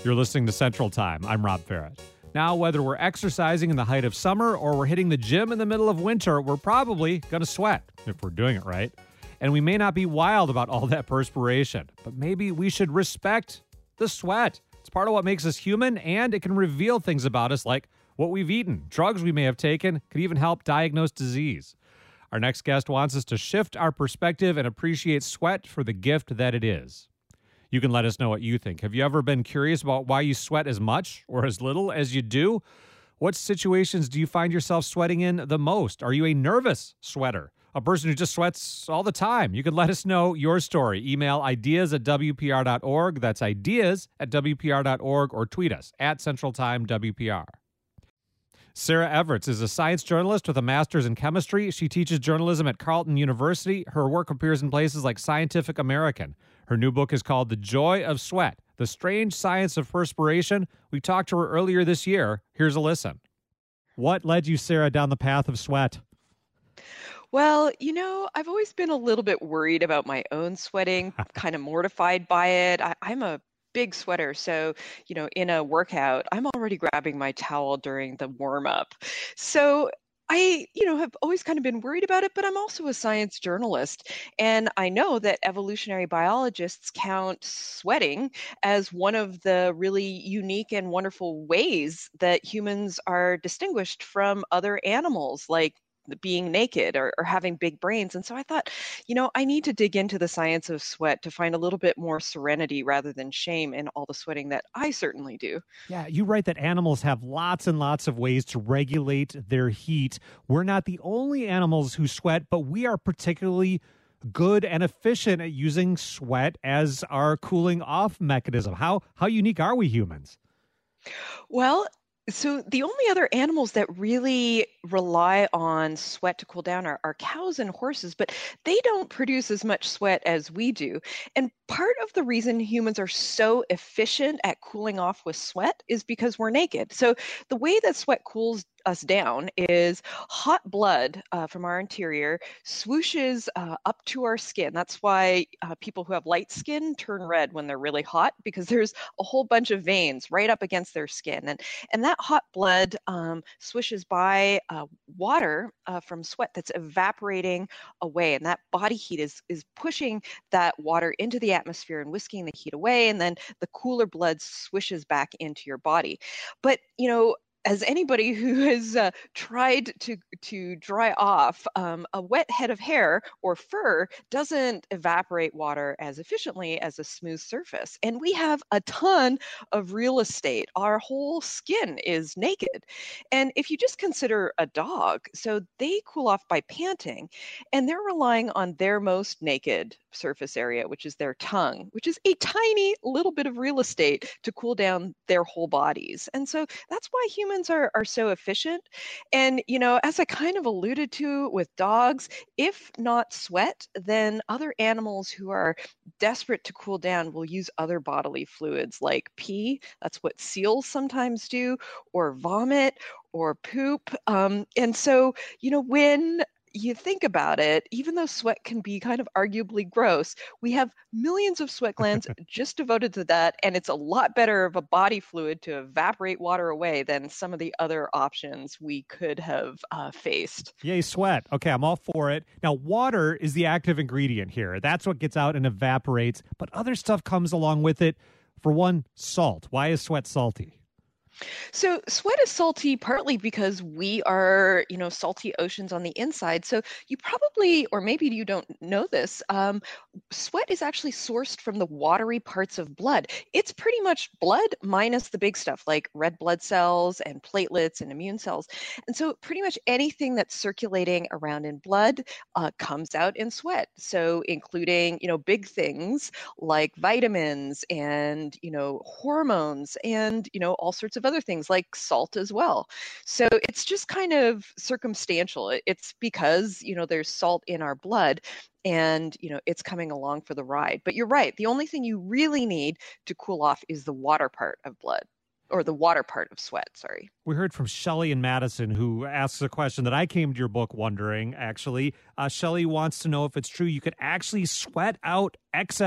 You're listening to Central Time. I'm Rob Farrett. Now, whether we're exercising in the height of summer or we're hitting the gym in the middle of winter, we're probably going to sweat if we're doing it right. And we may not be wild about all that perspiration, but maybe we should respect the sweat. It's part of what makes us human, and it can reveal things about us like what we've eaten, drugs we may have taken, could even help diagnose disease. Our next guest wants us to shift our perspective and appreciate sweat for the gift that it is. You can let us know what you think. Have you ever been curious about why you sweat as much or as little as you do? What situations do you find yourself sweating in the most? Are you a nervous sweater? A person who just sweats all the time? You can let us know your story. Email ideas@wpr.org. That's ideas@wpr.org, or tweet us at CentralTimeWPR. Sarah Everts is a science journalist with a master's in chemistry. She teaches journalism at Carleton University. Her work appears in places like Scientific American. Her new book is called The Joy of Sweat, The Strange Science of Perspiration. We talked to her earlier this year. Here's a listen. What led you, Sarah, down the path of sweat? Well, I've always been a little bit worried about my own sweating, kind of mortified by it. I'm a big sweater. So, in a workout, I'm already grabbing my towel during the warm up. So I, have always kind of been worried about it, but I'm also a science journalist. And I know that evolutionary biologists count sweating as one of the really unique and wonderful ways that humans are distinguished from other animals, like being naked or having big brains. And so I thought, I need to dig into the science of sweat to find a little bit more serenity rather than shame in all the sweating that I certainly do. Yeah, you write that animals have lots and lots of ways to regulate their heat. We're not the only animals who sweat, but we are particularly good and efficient at using sweat as our cooling off mechanism. How unique are we humans? Well, so the only other animals that really rely on sweat to cool down are cows and horses, but they don't produce as much sweat as we do. And part of the reason humans are so efficient at cooling off with sweat is because we're naked. So the way that sweat cools us down is hot blood from our interior swooshes up to our skin. That's why people who have light skin turn red when they're really hot, because there's a whole bunch of veins right up against their skin. And that hot blood swishes by water from sweat that's evaporating away. And that body heat is pushing that water into the atmosphere and whisking the heat away. And then the cooler blood swishes back into your body. But, as anybody who has tried to dry off, a wet head of hair or fur doesn't evaporate water as efficiently as a smooth surface. And we have a ton of real estate. Our whole skin is naked. And if you just consider a dog, so they cool off by panting, and they're relying on their most naked surface area, which is their tongue, which is a tiny little bit of real estate to cool down their whole bodies. And so that's why humans are so efficient. And, as I kind of alluded to with dogs, if not sweat, then other animals who are desperate to cool down will use other bodily fluids like pee. That's what seals sometimes do, or vomit, or poop. And so, when you think about it, even though sweat can be kind of arguably gross, we have millions of sweat glands just devoted to that, and it's a lot better of a body fluid to evaporate water away than some of the other options we could have faced. Yay, sweat. Okay, I'm all for it. Now, water is the active ingredient here. That's what gets out and evaporates, but other stuff comes along with it. For one, salt. Why is sweat salty? So sweat is salty partly because we are, salty oceans on the inside. So you probably, or maybe you don't know this, sweat is actually sourced from the watery parts of blood. It's pretty much blood minus the big stuff like red blood cells and platelets and immune cells. And so pretty much anything that's circulating around in blood comes out in sweat. So including, big things like vitamins and, hormones and, all sorts of other things like salt as well. So it's just kind of circumstantial. It's because, there's salt in our blood and, it's coming along for the ride. But you're right. The only thing you really need to cool off is the water part of blood. Or the water part of sweat, sorry. We heard from Shelley in Madison, who asks a question that I came to your book wondering, actually. Shelley wants to know if it's true you could actually sweat out excess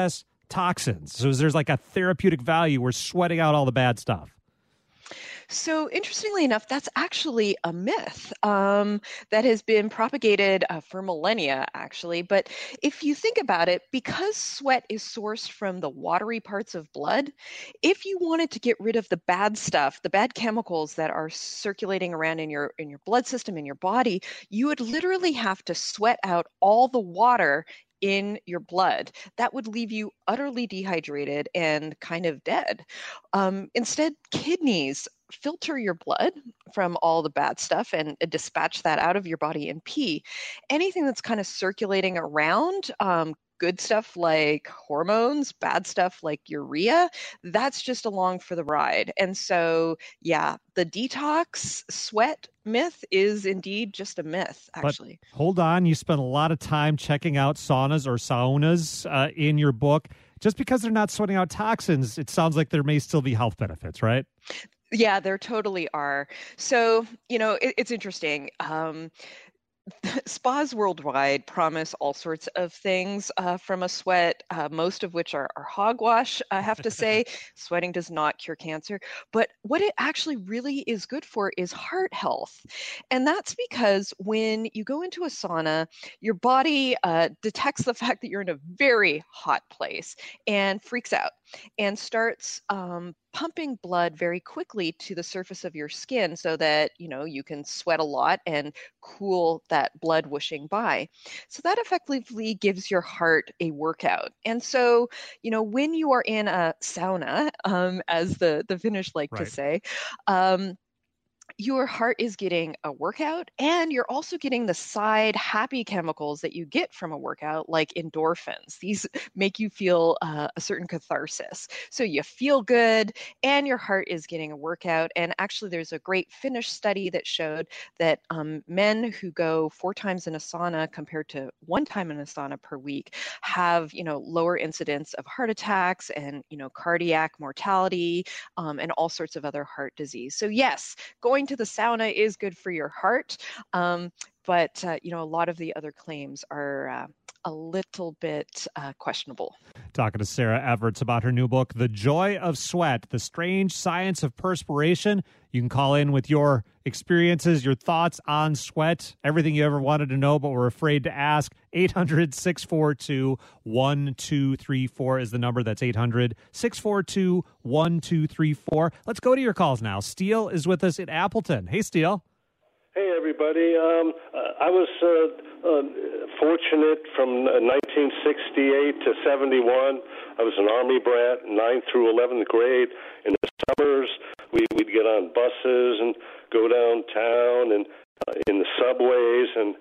toxins? So there's like a therapeutic value. We're sweating out all the bad stuff. So, interestingly enough, that's actually a myth that has been propagated for millennia, actually. But if you think about it, because sweat is sourced from the watery parts of blood, if you wanted to get rid of the bad stuff, the bad chemicals that are circulating around in your blood system, in your body, you would literally have to sweat out all the water in your blood. That would leave you utterly dehydrated and kind of dead. Instead, kidneys filter your blood from all the bad stuff and dispatch that out of your body in pee. Anything that's kind of circulating around, good stuff like hormones, bad stuff like urea, that's just along for the ride. And so, yeah, the detox sweat myth is indeed just a myth, actually. But hold on, you spent a lot of time checking out saunas or saunas in your book. Just because they're not sweating out toxins, it sounds like there may still be health benefits, right? Yeah, there totally are. So, it's interesting. Spas worldwide promise all sorts of things from a sweat, most of which are hogwash, I have to say. Sweating does not cure cancer. But what it actually really is good for is heart health. And that's because when you go into a sauna, your body detects the fact that you're in a very hot place and freaks out and starts pumping blood very quickly to the surface of your skin so that you can sweat a lot and cool that blood whooshing by. So that effectively gives your heart a workout. And so when you are in a sauna, as the Finnish like to say, your heart is getting a workout, and you're also getting the side happy chemicals that you get from a workout, like endorphins. These make you feel a certain catharsis. So you feel good, and your heart is getting a workout. And actually, there's a great Finnish study that showed that men who go 4 times in a sauna compared to 1 time in a sauna per week have, lower incidence of heart attacks and, cardiac mortality and all sorts of other heart disease. So yes, going to the sauna is good for your heart, but a lot of the other claims are a little bit questionable. Talking to Sarah Everts about her new book, The Joy of Sweat, The Strange Science of Perspiration. You can call in with your experiences, your thoughts on sweat, everything you ever wanted to know but were afraid to ask. 800-642-1234 is the number. That's 800-642-1234. Let's go to your calls now. Steele is with us in Appleton. Hey, Steele. Hey, everybody. I was fortunate from 1968 to 71. I was an Army brat, 9th through 11th grade. In the summers, we'd get on buses and go downtown and in the subways, and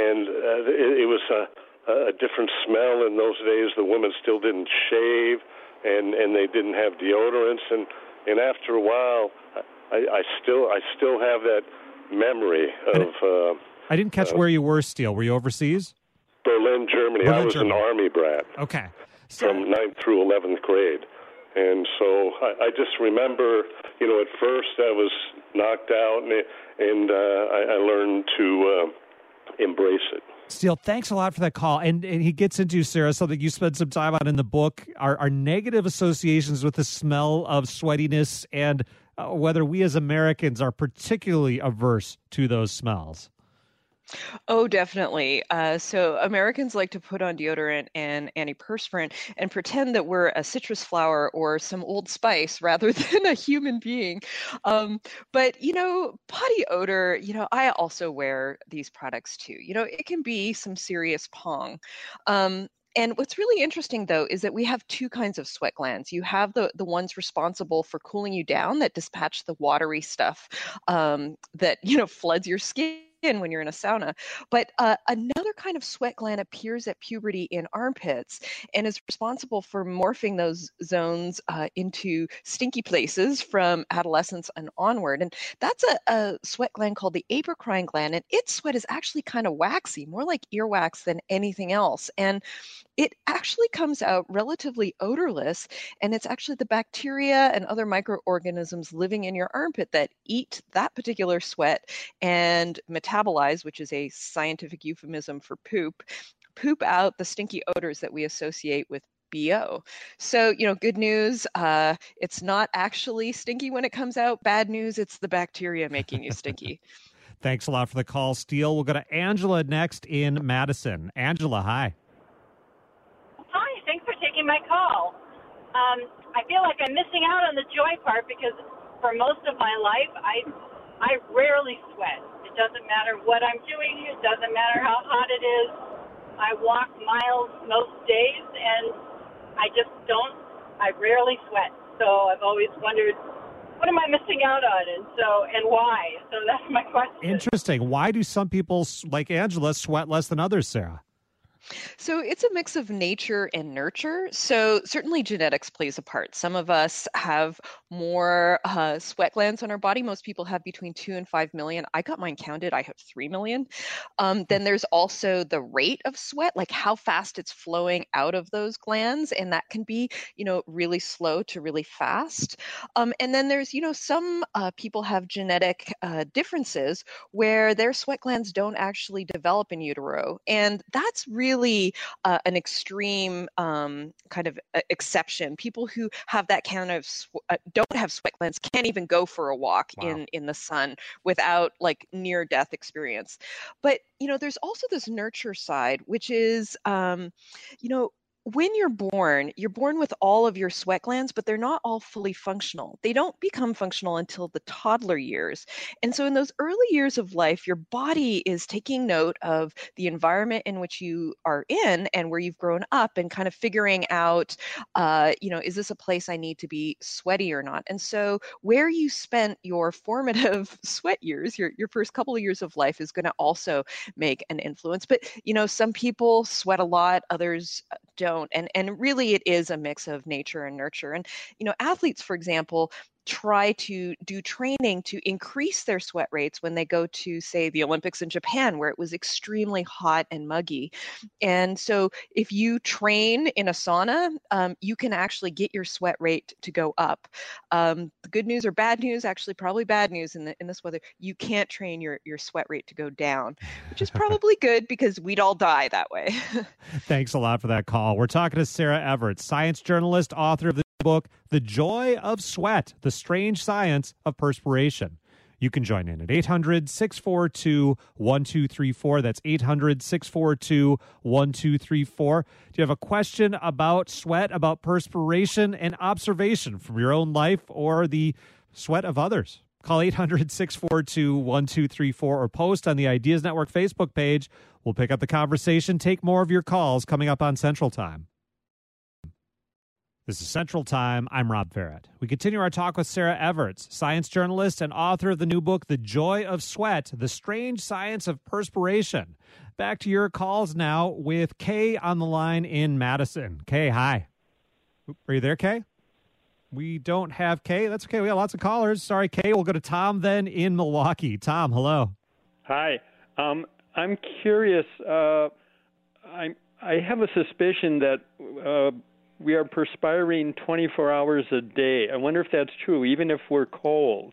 it was a different smell in those days. The women still didn't shave, and they didn't have deodorants, and after a while, I still have that memory of. I didn't catch where you were, Steele. Were you overseas? Berlin, Germany. I was an Army brat. Okay. From 9th through 11th grade. And so I just remember, at first I was knocked out, and I learned to embrace it. Steele, thanks a lot for that call. And he gets into, Sarah, something you spent some time on in the book, are negative associations with the smell of sweatiness and whether we as Americans are particularly averse to those smells. Oh, definitely. So Americans like to put on deodorant and antiperspirant and pretend that we're a citrus flower or some Old Spice rather than a human being. But, body odor, I also wear these products too. It can be some serious pong. And what's really interesting, though, is that we have 2 kinds of sweat glands. You have the ones responsible for cooling you down that dispatch the watery stuff that, floods your skin when you're in a sauna. But another kind of sweat gland appears at puberty in armpits and is responsible for morphing those zones into stinky places from adolescence and onward. And that's a sweat gland called the apocrine gland. And its sweat is actually kind of waxy, more like earwax than anything else. And it actually comes out relatively odorless, and it's actually the bacteria and other microorganisms living in your armpit that eat that particular sweat and metabolize, which is a scientific euphemism for poop out the stinky odors that we associate with BO. So, good news, it's not actually stinky when it comes out. Bad news, it's the bacteria making you stinky. Thanks a lot for the call, Steele. We'll go to Angela next in Madison. Angela, hi. Hi, thanks for taking my call. I feel like I'm missing out on the joy part because for most of my life, I rarely sweat. It doesn't matter what I'm doing. It doesn't matter how hot it is. I walk miles most days, and I rarely sweat. So I've always wondered, what am I missing out on, and why? So that's my question. Interesting. Why do some people like Angela sweat less than others, Sarah? So it's a mix of nature and nurture. So certainly genetics plays a part. Some of us have more sweat glands on our body. Most people have between 2 and 5 million. I got mine counted. I have 3 million. Then there's also the rate of sweat, like how fast it's flowing out of those glands. And that can be, really slow to really fast. And then there's, some people have genetic differences where their sweat glands don't actually develop in utero. And that's really an extreme kind of exception. People who have that kind of don't have sweat glands can't even go for a walk in the sun without like near death experience. But there's also this nurture side, which is when you're born with all of your sweat glands, but they're not all fully functional. They don't become functional until the toddler years. And so in those early years of life, your body is taking note of the environment in which you are in and where you've grown up and kind of figuring out, is this a place I need to be sweaty or not? And so where you spent your formative sweat years, your first couple of years of life is going to also make an influence. But, some people sweat a lot, others don't. And really it is a mix of nature and nurture. And, athletes, for example, try to do training to increase their sweat rates when they go to, say, the Olympics in Japan, where it was extremely hot and muggy. And so if you train in a sauna, you can actually get your sweat rate to go up. The good news or bad news, actually probably bad news in this weather, you can't train your sweat rate to go down, which is probably good because we'd all die that way. Thanks a lot for that call. We're talking to Sarah Everts, science journalist, author of the book, The Joy of Sweat, The Strange Science of Perspiration. You can join in at 800-642-1234. That's 800-642-1234. Do you have a question about sweat, about perspiration, and observation from your own life or the sweat of others? Call 800-642-1234 or post on the Ideas Network Facebook page. We'll pick up the conversation, take more of your calls coming up on Central Time. This is Central Time. I'm Rob Ferret. We continue our talk with Sarah Everts, science journalist and author of the new book, The Joy of Sweat, The Strange Science of Perspiration. Back to your calls now with Kay on the line in Madison. Kay, hi. Are you there, Kay? We don't have Kay. That's okay. We got lots of callers. Sorry, Kay. We'll go to Tom then in Milwaukee. Tom, hello. Hi. I'm curious. I have a suspicion that we are perspiring 24 hours a day. I wonder if that's true, even if we're cold.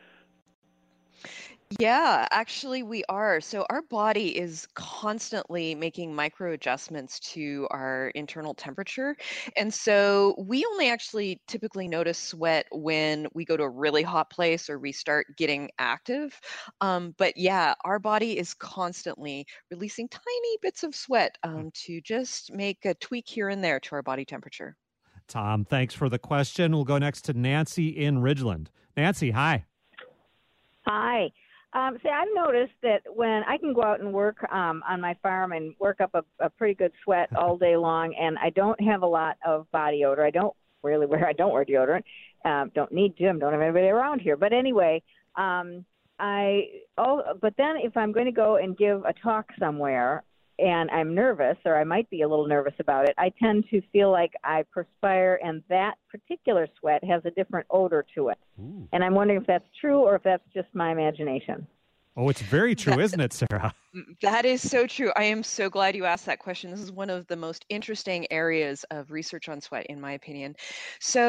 Yeah, actually we are. So our body is constantly making micro adjustments to our internal temperature. And so we only actually typically notice sweat when we go to a really hot place or we start getting active. But yeah, our body is constantly releasing tiny bits of sweat to just make a tweak here and there to our body temperature. Tom, thanks for the question. We'll go next to Nancy in Ridgeland. Nancy, hi. Hi. I've noticed that when I can go out and work on my farm and work up a pretty good sweat all day long, and I don't have a lot of body odor. I don't wear deodorant. Don't need to. Don't have anybody around here. But anyway, but then if I'm going to go and give a talk somewhere and I'm nervous, or I might be a little nervous about it, I tend to feel like I perspire, and that particular sweat has a different odor to it. Ooh. And I'm wondering if that's true or if that's just my imagination. Oh, it's very true, isn't it, Sarah? That is so true. I am so glad you asked that question. This is one of the most interesting areas of research on sweat, in my opinion. So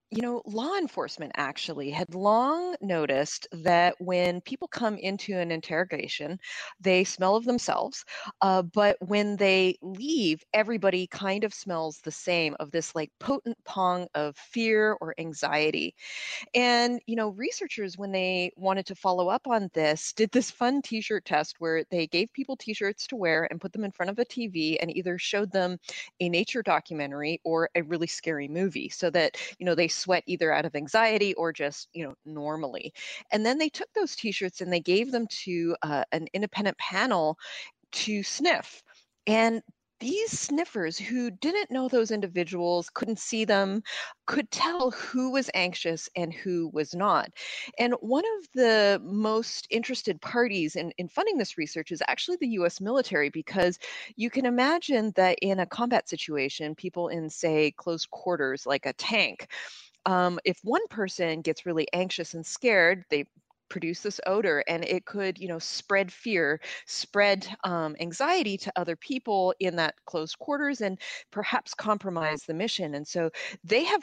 Law enforcement actually had long noticed that when people come into an interrogation, they smell of themselves. But when they leave, everybody kind of smells the same of this like potent pong of fear or anxiety. And, researchers, when they wanted to follow up on this, did this fun t-shirt test where they gave people t-shirts to wear and put them in front of a TV and either showed them a nature documentary or a really scary movie so that, they sweat either out of anxiety or just, normally. And then they took those t-shirts and they gave them to an independent panel to sniff. And these sniffers who didn't know those individuals, couldn't see them, could tell who was anxious and who was not. And one of the most interested parties in funding this research is actually the US military, because you can imagine that in a combat situation, people in, say, close quarters, like a tank, if one person gets really anxious and scared, they produce this odor, and it could spread fear, spread anxiety to other people in that close quarters, and perhaps compromise the mission. And so they have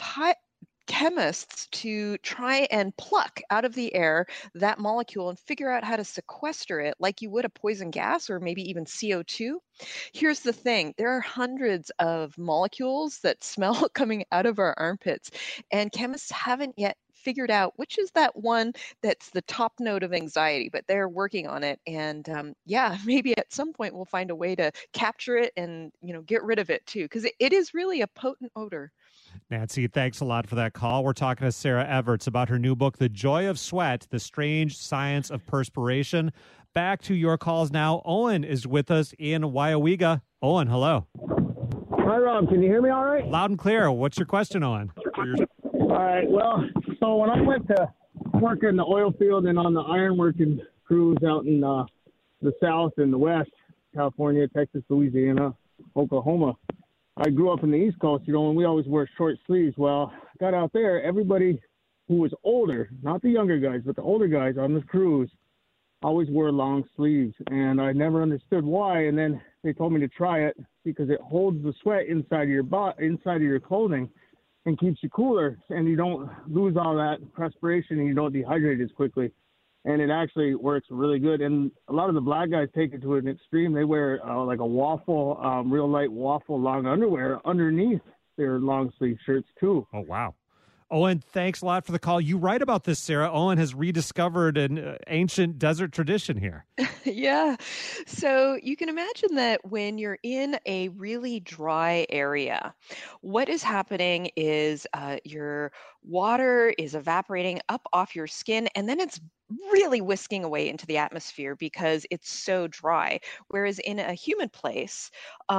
chemists to try and pluck out of the air that molecule and figure out how to sequester it like you would a poison gas or maybe even CO2. Here's the thing. There are hundreds of molecules that smell coming out of our armpits, and chemists haven't yet figured out which is that one that's the top note of anxiety, but they're working on it. And maybe at some point we'll find a way to capture it and, get rid of it too, because it is really a potent odor. Nancy, thanks a lot for that call. We're talking to Sarah Everts about her new book, The Joy of Sweat, The Strange Science of Perspiration. Back to your calls now. Owen is with us in Waiawega. Owen, hello. Hi, Rob. Can you hear me all right? Loud and clear. What's your question, Owen? All right. Well, so when I went to work in the oil field and on the ironworking crews out in the South and the West, California, Texas, Louisiana, Oklahoma, I grew up in the East Coast, and we always wear short sleeves. Well, I got out there, everybody who was older, not the younger guys, but the older guys on the crews, always wore long sleeves, and I never understood why. And then they told me to try it because it holds the sweat inside of your inside of your clothing and keeps you cooler, and you don't lose all that perspiration and you don't dehydrate as quickly. And it actually works really good. And a lot of the black guys take it to an extreme. They wear like a waffle, real light waffle long underwear underneath their long sleeve shirts too. Oh, wow. Owen, thanks a lot for the call. You write about this, Sarah. Owen has rediscovered an ancient desert tradition here. Yeah. So you can imagine that when you're in a really dry area, what is happening is your water is evaporating up off your skin, and then it's really whisking away into the atmosphere because it's so dry. Whereas in a humid place,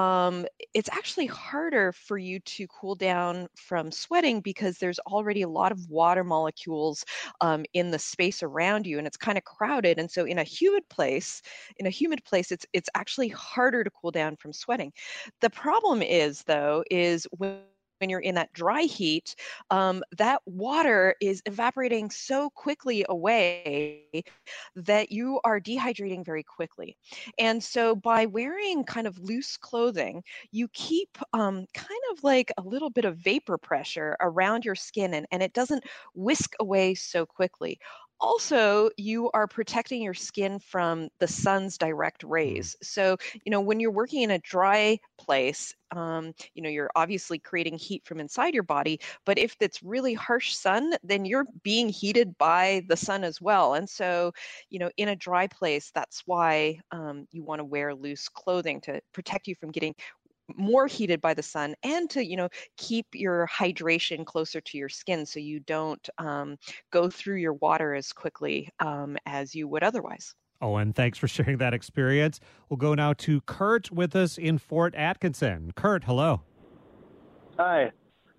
it's actually harder for you to cool down from sweating because there's already a lot of water molecules in the space around you, and it's kind of crowded. And so in a humid place, it's actually harder to cool down from sweating. The problem is, though, when you're in that dry heat, that water is evaporating so quickly away that you are dehydrating very quickly. And so by wearing kind of loose clothing, you keep kind of like a little bit of vapor pressure around your skin, and it doesn't whisk away so quickly. Also, you are protecting your skin from the sun's direct rays. So, when you're working in a dry place, you're obviously creating heat from inside your body. But if it's really harsh sun, then you're being heated by the sun as well. And so, in a dry place, that's why you want to wear loose clothing to protect you from getting more heated by the sun, and to keep your hydration closer to your skin so you don't go through your water as quickly as you would otherwise. Owen, thanks for sharing that experience. We'll go now to Kurt with us in Fort Atkinson. Kurt, hello. Hi.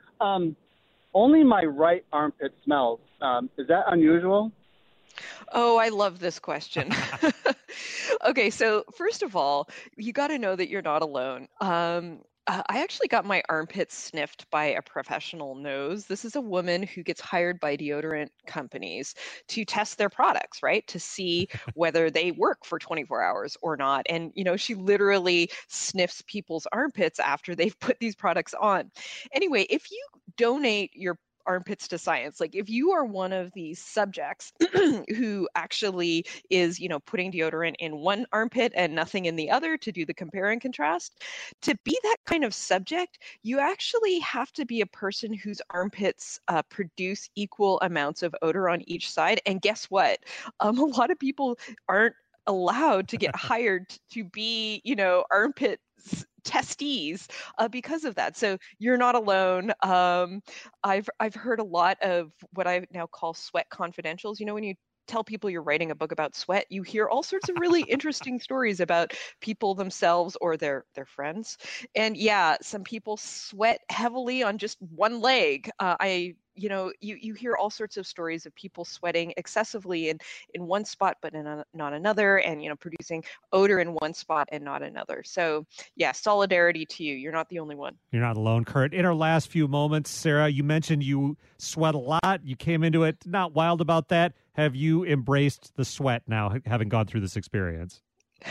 Only my right armpit smells. Is that unusual? Oh, I love this question. Okay, so first of all, you got to know that you're not alone. I actually got my armpits sniffed by a professional nose. This is a woman who gets hired by deodorant companies to test their products, right? To see whether they work for 24 hours or not. And, she literally sniffs people's armpits after they've put these products on. Anyway, if you donate your armpits to science. Like if you are one of these subjects who actually is, putting deodorant in one armpit and nothing in the other to do the compare and contrast, to be that kind of subject, you actually have to be a person whose armpits produce equal amounts of odor on each side. And guess what? A lot of people aren't allowed to get hired to be, armpit testes because of that. So you're not alone. I've heard a lot of what I now call sweat confidentials. When you tell people you're writing a book about sweat, you hear all sorts of really interesting stories about people themselves or their friends. And yeah, some people sweat heavily on just one leg. You hear all sorts of stories of people sweating excessively in one spot, but not another, and, producing odor in one spot and not another. So yeah, solidarity to you. You're not the only one. You're not alone, Kurt. In our last few moments, Sarah, you mentioned you sweat a lot. You came into it not wild about that. Have you embraced the sweat now, having gone through this experience?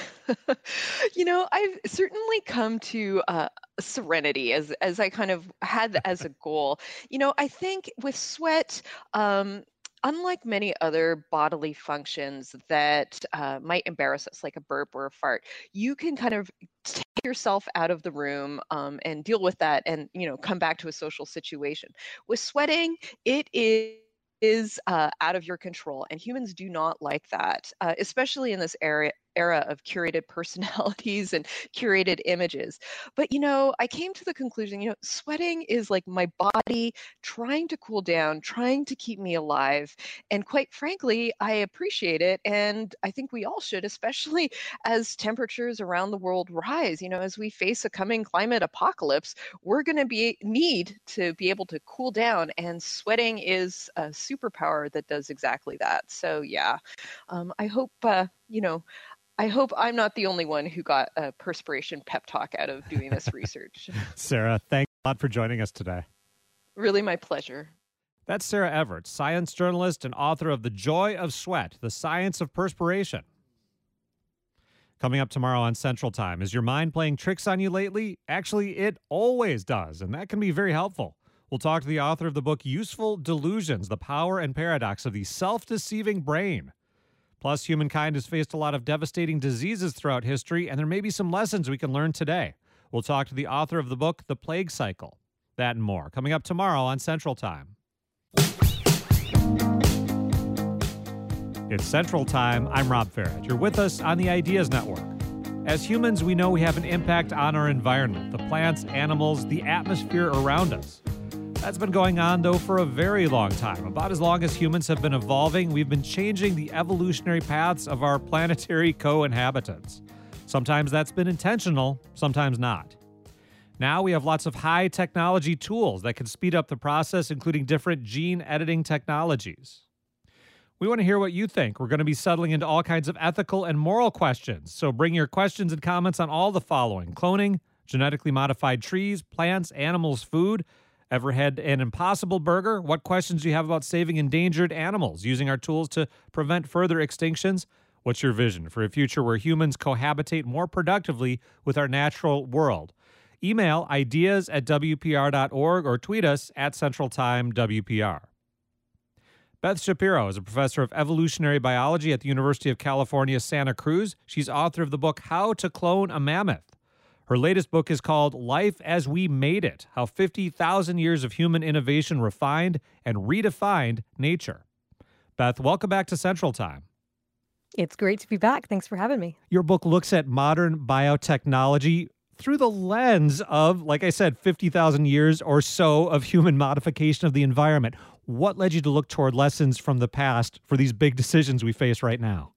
I've certainly come to serenity as I kind of had as a goal. I think with sweat, unlike many other bodily functions that might embarrass us, like a burp or a fart, you can kind of take yourself out of the room and deal with that and, come back to a social situation. With sweating, it is out of your control, and humans do not like that, especially in this era of curated personalities and curated images. But, I came to the conclusion, sweating is like my body trying to cool down, trying to keep me alive. And quite frankly, I appreciate it. And I think we all should, especially as temperatures around the world rise. As we face a coming climate apocalypse, we're going to need to be able to cool down. And sweating is a superpower that does exactly that. So yeah, I hope, I hope I'm not the only one who got a perspiration pep talk out of doing this research. Sarah, thanks a lot for joining us today. Really my pleasure. That's Sarah Everts, science journalist and author of The Joy of Sweat, The Science of Perspiration. Coming up tomorrow on Central Time, is your mind playing tricks on you lately? Actually, it always does, and that can be very helpful. We'll talk to the author of the book Useful Delusions, The Power and Paradox of the Self-Deceiving Brain. Plus, humankind has faced a lot of devastating diseases throughout history, and there may be some lessons we can learn today. We'll talk to the author of the book, The Plague Cycle. That and more, coming up tomorrow on Central Time. It's Central Time. I'm Rob Farrett. You're with us on the Ideas Network. As humans, we know we have an impact on our environment, the plants, animals, the atmosphere around us. That's been going on, though, for a very long time. About as long as humans have been evolving, we've been changing the evolutionary paths of our planetary co-inhabitants. Sometimes that's been intentional, sometimes not. Now we have lots of high technology tools that can speed up the process, including different gene editing technologies. We want to hear what you think. We're going to be settling into all kinds of ethical and moral questions. So bring your questions and comments on all the following: cloning, genetically modified trees, plants, animals, food. Ever had an impossible burger? What questions do you have about saving endangered animals, using our tools to prevent further extinctions? What's your vision for a future where humans cohabitate more productively with our natural world? Email ideas@wpr.org or tweet us at CentralTimeWPR. Beth Shapiro is a professor of evolutionary biology at the University of California, Santa Cruz. She's author of the book How to Clone a Mammoth. Her latest book is called Life as We Made It, How 50,000 Years of Human Innovation Refined and Redefined Nature. Beth, welcome back to Central Time. It's great to be back. Thanks for having me. Your book looks at modern biotechnology through the lens of, like I said, 50,000 years or so of human modification of the environment. What led you to look toward lessons from the past for these big decisions we face right now?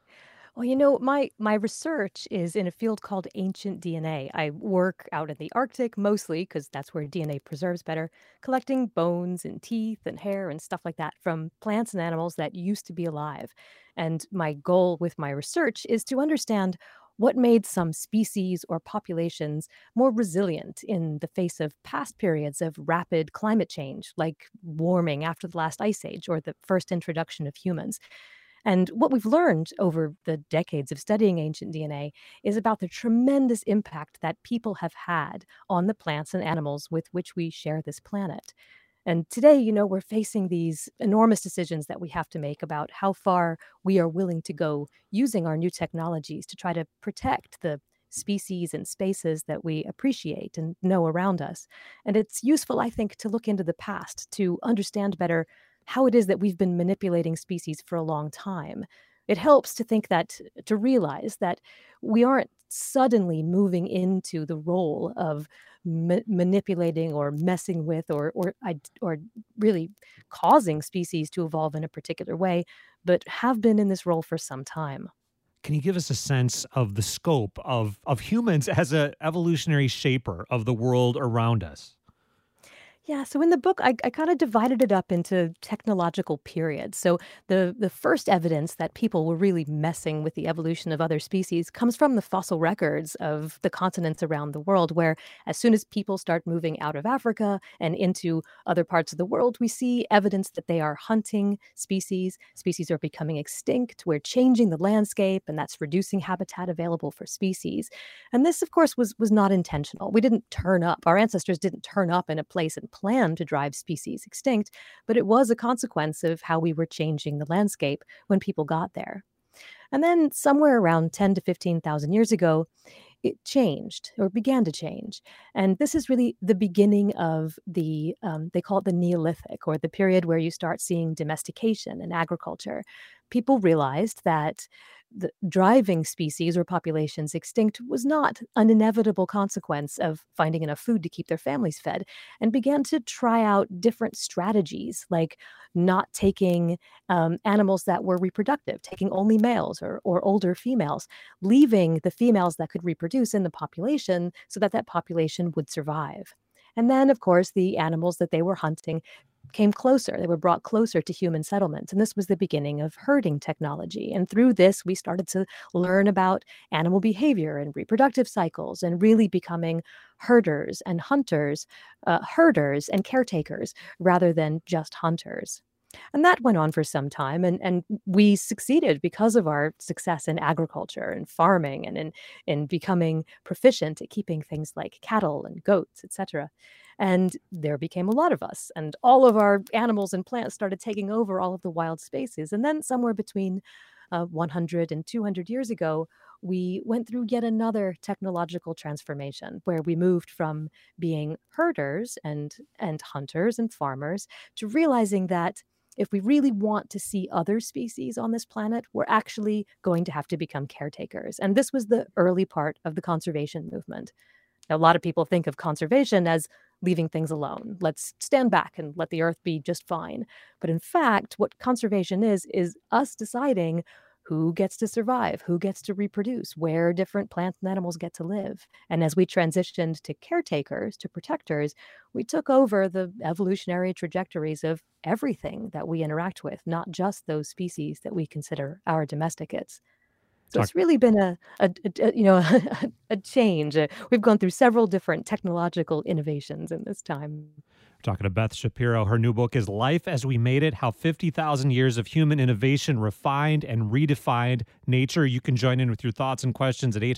Well, my research is in a field called ancient DNA. I work out in the Arctic mostly because that's where DNA preserves better, collecting bones and teeth and hair and stuff like that from plants and animals that used to be alive. And my goal with my research is to understand what made some species or populations more resilient in the face of past periods of rapid climate change, like warming after the last ice age or the first introduction of humans. And what we've learned over the decades of studying ancient DNA is about the tremendous impact that people have had on the plants and animals with which we share this planet. And today, we're facing these enormous decisions that we have to make about how far we are willing to go using our new technologies to try to protect the species and spaces that we appreciate and know around us. And it's useful, I think, to look into the past to understand better how it is that we've been manipulating species for a long time. It helps to think that, to realize that we aren't suddenly moving into the role of manipulating or messing with or really causing species to evolve in a particular way, but have been in this role for some time. Can you give us a sense of the scope of humans as a evolutionary shaper of the world around us? Yeah, so in the book, I kind of divided it up into technological periods. So the first evidence that people were really messing with the evolution of other species comes from the fossil records of the continents around the world, where as soon as people start moving out of Africa and into other parts of the world, we see evidence that they are hunting species. Species are becoming extinct. We're changing the landscape, and that's reducing habitat available for species. And this, of course, was not intentional. We didn't turn up. Our ancestors didn't turn up in a place and plan to drive species extinct, but it was a consequence of how we were changing the landscape when people got there. And then somewhere around 10 to 15,000 years ago, it changed or began to change. And this is really the beginning of they call it the Neolithic, or the period where you start seeing domestication and agriculture. People realized that the driving species or populations extinct was not an inevitable consequence of finding enough food to keep their families fed, and began to try out different strategies, like not taking animals that were reproductive, taking only males or older females, leaving the females that could reproduce in the population so that that population would survive. And then, of course, the animals that they were hunting came closer. They were brought closer to human settlements. And this was the beginning of herding technology. And through this, we started to learn about animal behavior and reproductive cycles, and really becoming herders and hunters, herders and caretakers rather than just hunters. And that went on for some time, and we succeeded because of our success in agriculture and farming, and in becoming proficient at keeping things like cattle and goats, etc. And there became a lot of us, and all of our animals and plants started taking over all of the wild spaces. And then somewhere between 100 and 200 years ago, we went through yet another technological transformation where we moved from being herders and hunters and farmers to realizing that if we really want to see other species on this planet, we're actually going to have to become caretakers. And this was the early part of the conservation movement. Now, a lot of people think of conservation as leaving things alone. Let's stand back and let the earth be just fine. But in fact, what conservation is us deciding who gets to survive, who gets to reproduce, where different plants and animals get to live. And as we transitioned to caretakers, to protectors, we took over the evolutionary trajectories of everything that we interact with, not just those species that we consider our domesticates. So it's really been a change. We've gone through several different technological innovations in this time. Talking to Beth Shapiro. Her new book is Life as We Made It, How 50,000 Years of Human Innovation Refined and Redefined Nature. You can join in with your thoughts and questions at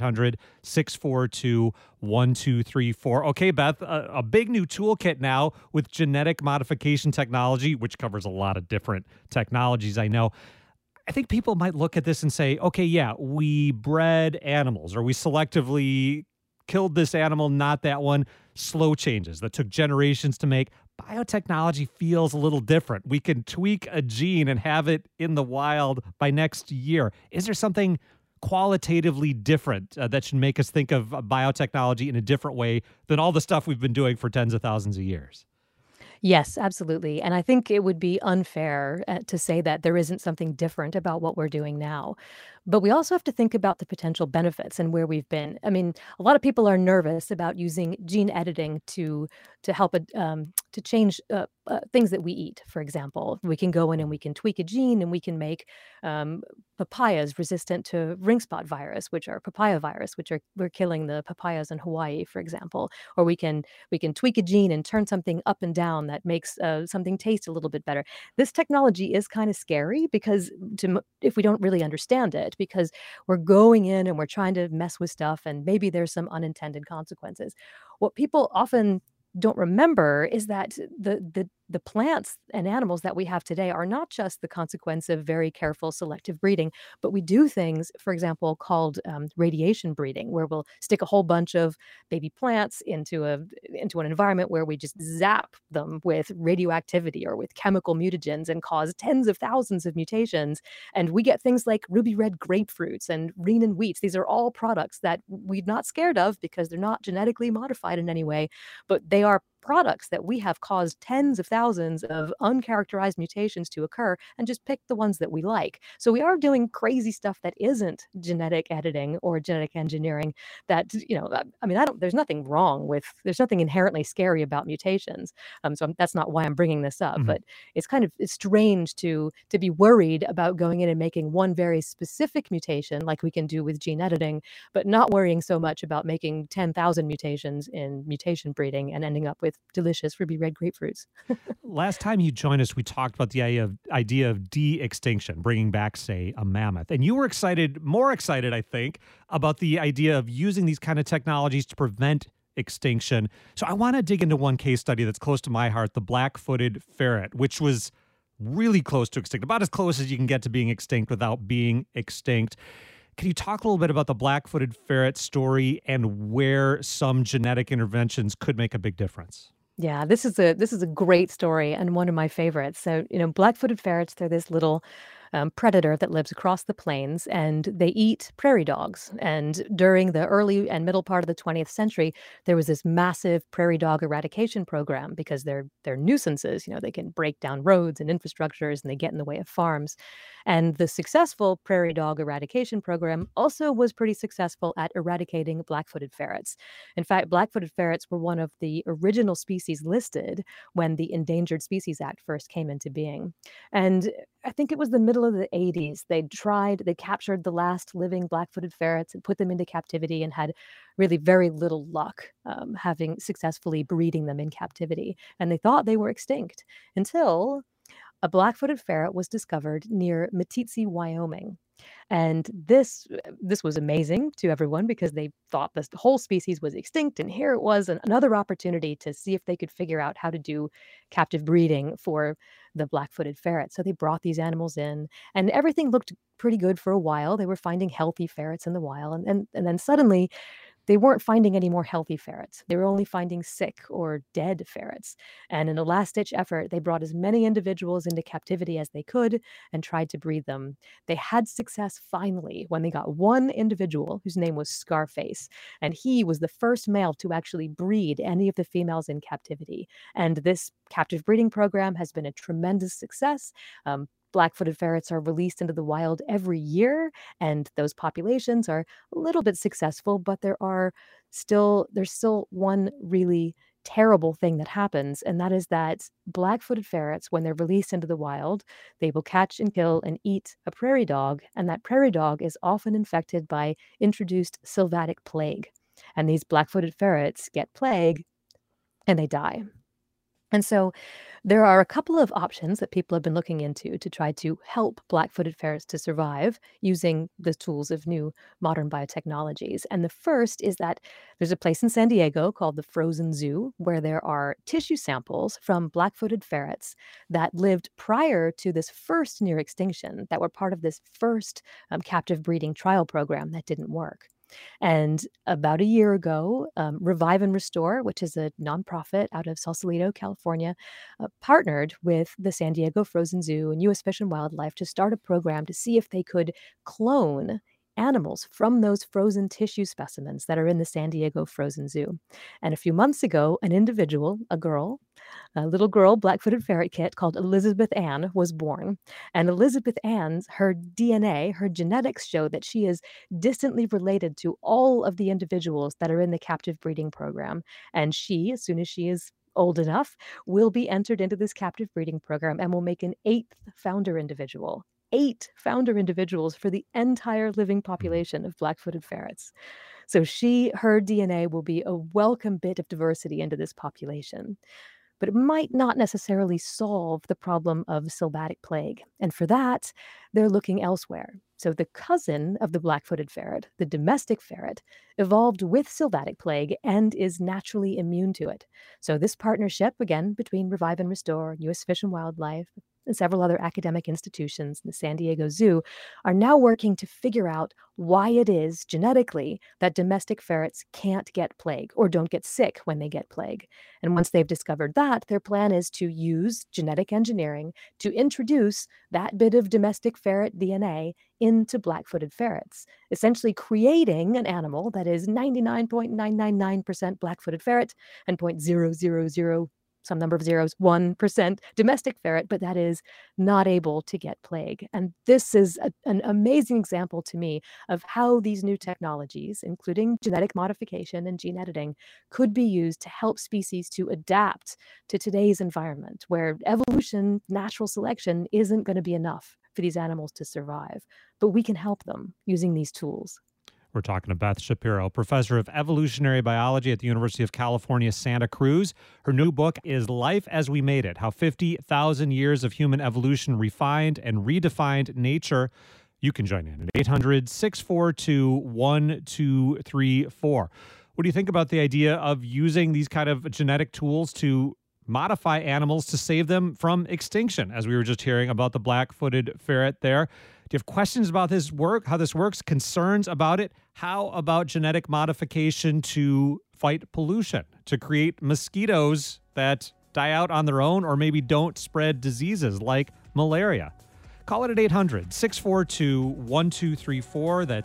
800-642-1234. Okay, Beth, a big new toolkit now with genetic modification technology, which covers a lot of different technologies, I know. I think people might look at this and say, okay, yeah, we bred animals, or we selectively killed this animal, not that one. Slow changes that took generations to make. Biotechnology feels a little different. We can tweak a gene and have it in the wild by next year. Is there something qualitatively different that should make us think of biotechnology in a different way than all the stuff we've been doing for tens of thousands of years? Yes, absolutely. And I think it would be unfair to say that there isn't something different about what we're doing now. But we also have to think about the potential benefits and where we've been. I mean, a lot of people are nervous about using gene editing to help to change things that we eat. For example, we can go in and we can tweak a gene, and we can make papayas resistant to ring spot virus, which are papaya virus, which are we're killing the papayas in Hawaii, for example. Or we can tweak a gene and turn something up and down that makes something taste a little bit better. This technology is kind of scary because if we don't really understand it, because we're going in and we're trying to mess with stuff, and maybe there's some unintended consequences. What people often don't remember is that the the plants and animals that we have today are not just the consequence of very careful selective breeding, but we do things, for example, called radiation breeding, where we'll stick a whole bunch of baby plants into an environment where we just zap them with radioactivity or with chemical mutagens and cause tens of thousands of mutations. And we get things like ruby red grapefruits and Renan wheats. These are all products that we're not scared of because they're not genetically modified in any way, but they are products that we have caused tens of thousands of uncharacterized mutations to occur and just pick the ones that we like. So we are doing crazy stuff that isn't genetic editing or genetic engineering that, I mean, there's nothing inherently scary about mutations. That's not why I'm bringing this up, but it's strange to be worried about going in and making one very specific mutation like we can do with gene editing, but not worrying so much about making 10,000 mutations in mutation breeding and ending up with delicious ruby red grapefruits. Last time you joined us, we talked about the idea of de-extinction, bringing back, say, a mammoth. And you were more excited, I think, about the idea of using these kind of technologies to prevent extinction. So I want to dig into one case study that's close to my heart, the black-footed ferret, which was really close to extinct, about as close as you can get to being extinct without being extinct. Can you talk a little bit about the black-footed ferret story and where some genetic interventions could make a big difference? Yeah, this is a great story and one of my favorites. So, black-footed ferrets, they're this little predator that lives across the plains, and they eat prairie dogs. And during the early and middle part of the 20th century, there was this massive prairie dog eradication program because they're nuisances. They can break down roads and infrastructures, and they get in the way of farms. And the successful prairie dog eradication program also was pretty successful at eradicating black-footed ferrets. In fact, black-footed ferrets were one of the original species listed when the Endangered Species Act first came into being. And I think it was the middle of the 80s. They captured the last living black-footed ferrets and put them into captivity and had really very little luck having successfully breeding them in captivity. And they thought they were extinct until a black-footed ferret was discovered near Meeteetse, Wyoming. And this was amazing to everyone because they thought this whole species was extinct. And here it was another opportunity to see if they could figure out how to do captive breeding for the black-footed ferret. So they brought these animals in, and everything looked pretty good for a while. They were finding healthy ferrets in the wild. And then suddenly they weren't finding any more healthy ferrets. They were only finding sick or dead ferrets. And in a last-ditch effort, they brought as many individuals into captivity as they could and tried to breed them. They had success finally when they got one individual whose name was Scarface. And he was the first male to actually breed any of the females in captivity. And this captive breeding program has been a tremendous success. Black-footed ferrets are released into the wild every year, and those populations are a little bit successful, but there's still one really terrible thing that happens, and that is that black-footed ferrets, when they're released into the wild, they will catch and kill and eat a prairie dog, and that prairie dog is often infected by introduced sylvatic plague. And these black-footed ferrets get plague, and they die. And so there are a couple of options that people have been looking into to try to help black-footed ferrets to survive using the tools of new modern biotechnologies. And the first is that there's a place in San Diego called the Frozen Zoo where there are tissue samples from black-footed ferrets that lived prior to this first near extinction, that were part of this first captive breeding trial program that didn't work. And about a year ago, Revive and Restore, which is a nonprofit out of Sausalito, California, partnered with the San Diego Frozen Zoo and U.S. Fish and Wildlife to start a program to see if they could clone animals from those frozen tissue specimens that are in the San Diego Frozen Zoo. And a few months ago, an individual, a little girl, black-footed ferret kit called Elizabeth Ann was born. And Elizabeth Ann's, her DNA, her genetics show that she is distantly related to all of the individuals that are in the captive breeding program. And she, as soon as she is old enough, will be entered into this captive breeding program and will make an 8th founder individual. 8 founder individuals for the entire living population of black-footed ferrets. So her DNA will be a welcome bit of diversity into this population. But it might not necessarily solve the problem of sylvatic plague. And for that, they're looking elsewhere. So the cousin of the black-footed ferret, the domestic ferret, evolved with sylvatic plague and is naturally immune to it. So this partnership, again, between Revive and Restore, U.S. Fish and Wildlife, and several other academic institutions and the San Diego Zoo, are now working to figure out why it is genetically that domestic ferrets can't get plague or don't get sick when they get plague. And once they've discovered that, their plan is to use genetic engineering to introduce that bit of domestic ferret DNA into black-footed ferrets, essentially creating an animal that is 99.999% black-footed ferret and 0.000 some number of zeros, 1% domestic ferret, but that is not able to get plague. And this is an amazing example to me of how these new technologies, including genetic modification and gene editing, could be used to help species to adapt to today's environment, where evolution, natural selection isn't going to be enough for these animals to survive. But we can help them using these tools. We're talking to Beth Shapiro, professor of evolutionary biology at the University of California, Santa Cruz. Her new book is Life as We Made It: How 50,000 Years of Human Evolution Refined and Redefined Nature. You can join in at 800-642-1234. What do you think about the idea of using these kind of genetic tools to modify animals to save them from extinction, as we were just hearing about the black-footed ferret there? Do you have questions about this work, how this works, concerns about it? How about genetic modification to fight pollution, to create mosquitoes that die out on their own or maybe don't spread diseases like malaria? Call it at 800-642-1234. That's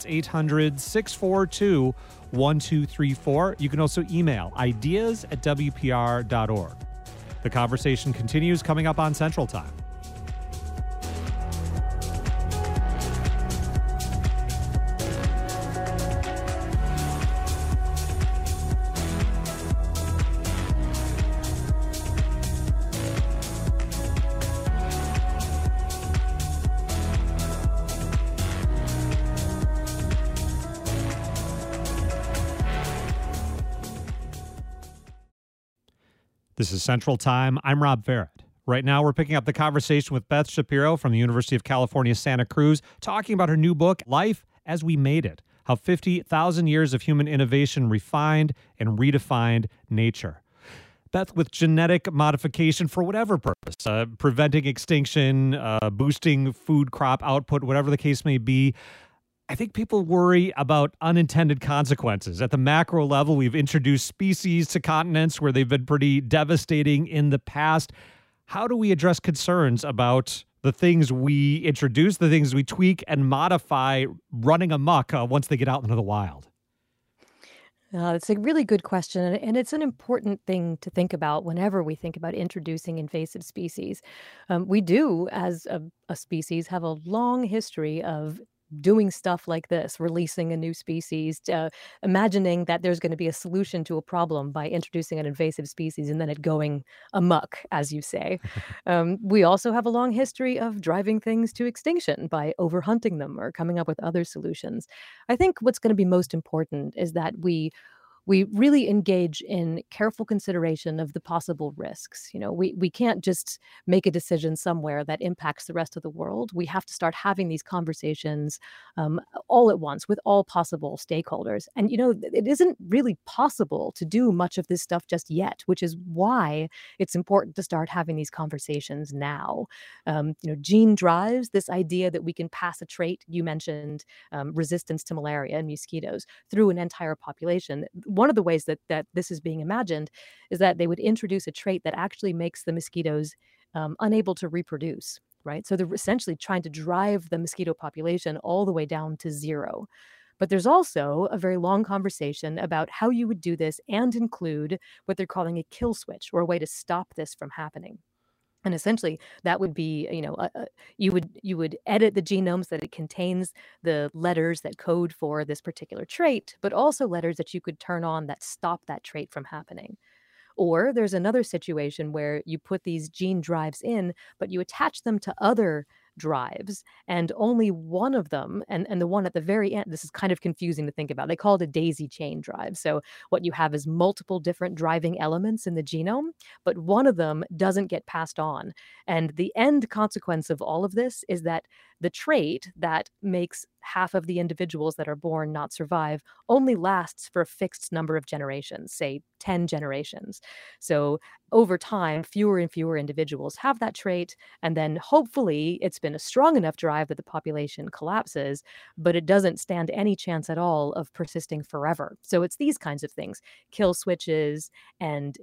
800-642-1234. You can also email ideas@wpr.org. The conversation continues coming up on Central Time. This is Central Time. I'm Rob Ferret. Right now, we're picking up the conversation with Beth Shapiro from the University of California, Santa Cruz, talking about her new book, Life as We Made It: How 50,000 Years of Human Innovation Refined and Redefined Nature. Beth, with genetic modification for whatever purpose, preventing extinction, boosting food crop output, whatever the case may be, I think people worry about unintended consequences. At the macro level, we've introduced species to continents where they've been pretty devastating in the past. How do we address concerns about the things we introduce, the things we tweak and modify running amok once they get out into the wild? It's a really good question, and it's an important thing to think about whenever we think about introducing invasive species. We do, as a species, have a long history of doing stuff like this, releasing a new species, imagining that there's going to be a solution to a problem by introducing an invasive species and then it going amok, as you say. We also have a long history of driving things to extinction by overhunting them or coming up with other solutions. I think what's going to be most important is that we really engage in careful consideration of the possible risks. You know, we can't just make a decision somewhere that impacts the rest of the world. We have to start having these conversations all at once with all possible stakeholders. And, you know, it isn't really possible to do much of this stuff just yet, which is why it's important to start having these conversations now. Gene drives, this idea that we can pass a trait, you mentioned resistance to malaria and mosquitoes, through an entire population. One of the ways that this is being imagined is that they would introduce a trait that actually makes the mosquitoes unable to reproduce, right? So they're essentially trying to drive the mosquito population all the way down to zero. But there's also a very long conversation about how you would do this and include what they're calling a kill switch, or a way to stop this from happening. And essentially, that would be, you would edit the genome so that it contains the letters that code for this particular trait, but also letters that you could turn on that stop that trait from happening. Or there's another situation where you put these gene drives in, but you attach them to other drives, and only one of them, and the one at the very end, this is kind of confusing to think about. They call it a daisy chain drive. So what you have is multiple different driving elements in the genome, but one of them doesn't get passed on. And the end consequence of all of this is that the trait that makes half of the individuals that are born not survive only lasts for a fixed number of generations, say 10 generations. So over time, fewer and fewer individuals have that trait. And then hopefully it's been a strong enough drive that the population collapses, but it doesn't stand any chance at all of persisting forever. So it's these kinds of things, kill switches and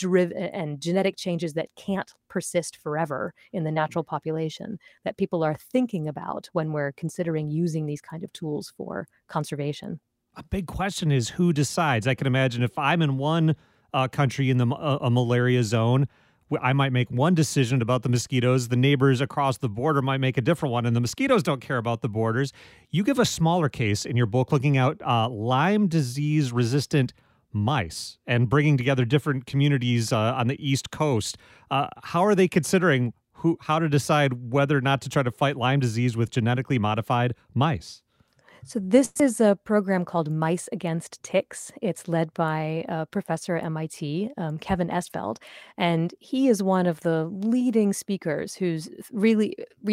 genetic changes that can't persist forever in the natural population that people are thinking about when we're considering using these kind of tools for conservation. A big question is who decides. I can imagine if I'm in one country in a malaria zone, I might make one decision about the mosquitoes. The neighbors across the border might make a different one, and the mosquitoes don't care about the borders. You give a smaller case in your book looking at Lyme disease-resistant mice and bringing together different communities on the East Coast. How are they considering how to decide whether or not to try to fight Lyme disease with genetically modified mice? So this is a program called Mice Against Ticks. It's led by a professor at MIT, Kevin Esveld, and he is one of the leading speakers who's really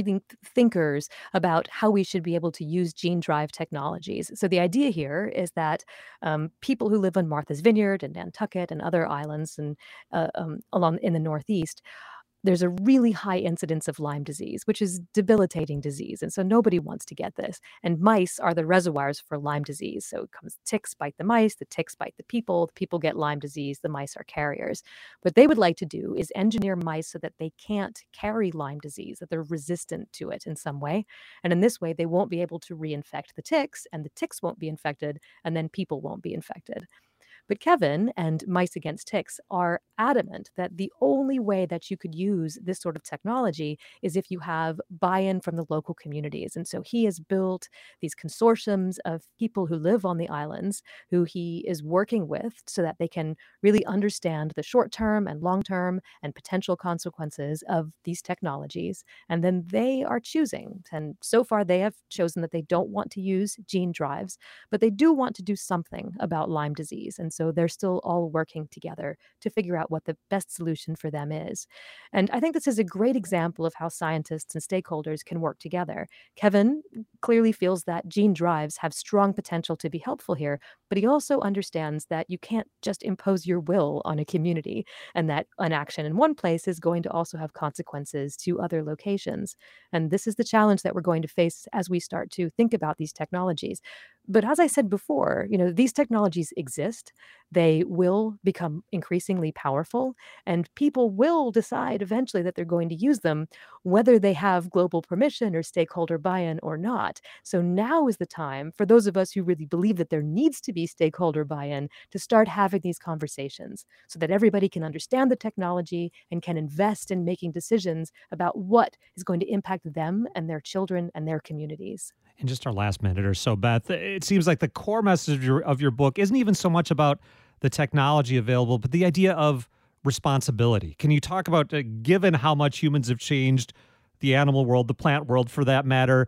thinkers about how we should be able to use gene drive technologies. So the idea here is that people who live on Martha's Vineyard and Nantucket and other islands and along in the Northeast, there's a really high incidence of Lyme disease, which is debilitating disease. And so nobody wants to get this. And mice are the reservoirs for Lyme disease. So it comes, ticks bite the mice, the ticks bite the people get Lyme disease, the mice are carriers. What they would like to do is engineer mice so that they can't carry Lyme disease, that they're resistant to it in some way. And in this way, they won't be able to reinfect the ticks, and the ticks won't be infected, and then people won't be infected. But Kevin and Mice Against Ticks are adamant that the only way that you could use this sort of technology is if you have buy-in from the local communities. And so he has built these consortiums of people who live on the islands, who he is working with so that they can really understand the short-term and long-term and potential consequences of these technologies. And then they are choosing. And so far, they have chosen that they don't want to use gene drives, but they do want to do something about Lyme disease. And so they're still all working together to figure out what the best solution for them is. And I think this is a great example of how scientists and stakeholders can work together. Kevin clearly feels that gene drives have strong potential to be helpful here, but he also understands that you can't just impose your will on a community, and that an action in one place is going to also have consequences to other locations. And this is the challenge that we're going to face as we start to think about these technologies. But as I said before, these technologies exist. They will become increasingly powerful, and people will decide eventually that they're going to use them, whether they have global permission or stakeholder buy-in or not. So now is the time for those of us who really believe that there needs to be stakeholder buy-in to start having these conversations so that everybody can understand the technology and can invest in making decisions about what is going to impact them and their children and their communities. In just our last minute or so, Beth, it seems like the core message of your book isn't even so much about the technology available, but the idea of responsibility. Can you talk about, given how much humans have changed the animal world, the plant world for that matter,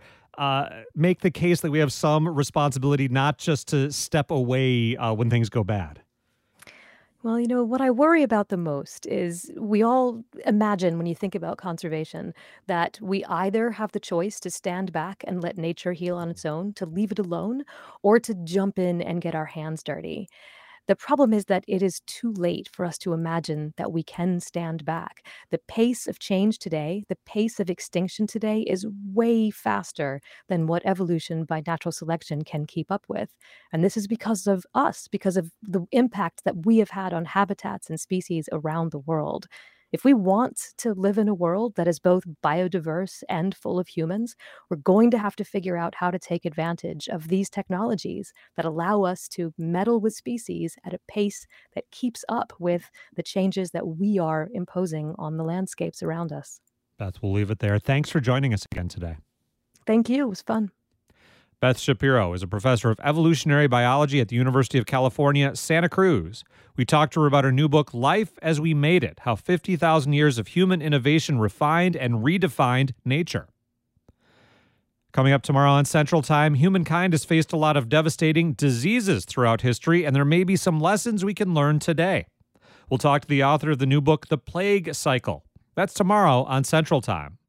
make the case that we have some responsibility not just to step away when things go bad? Well, what I worry about the most is we all imagine when you think about conservation that we either have the choice to stand back and let nature heal on its own, to leave it alone, or to jump in and get our hands dirty. The problem is that it is too late for us to imagine that we can stand back. The pace of change today, the pace of extinction today is way faster than what evolution by natural selection can keep up with. And this is because of us, because of the impact that we have had on habitats and species around the world. If we want to live in a world that is both biodiverse and full of humans, we're going to have to figure out how to take advantage of these technologies that allow us to meddle with species at a pace that keeps up with the changes that we are imposing on the landscapes around us. Beth, we'll leave it there. Thanks for joining us again today. Thank you. It was fun. Beth Shapiro is a professor of evolutionary biology at the University of California, Santa Cruz. We talked to her about her new book, Life as We Made It: How 50,000 Years of Human Innovation Refined and Redefined Nature. Coming up tomorrow on Central Time, humankind has faced a lot of devastating diseases throughout history, and there may be some lessons we can learn today. We'll talk to the author of the new book, The Plague Cycle. That's tomorrow on Central Time.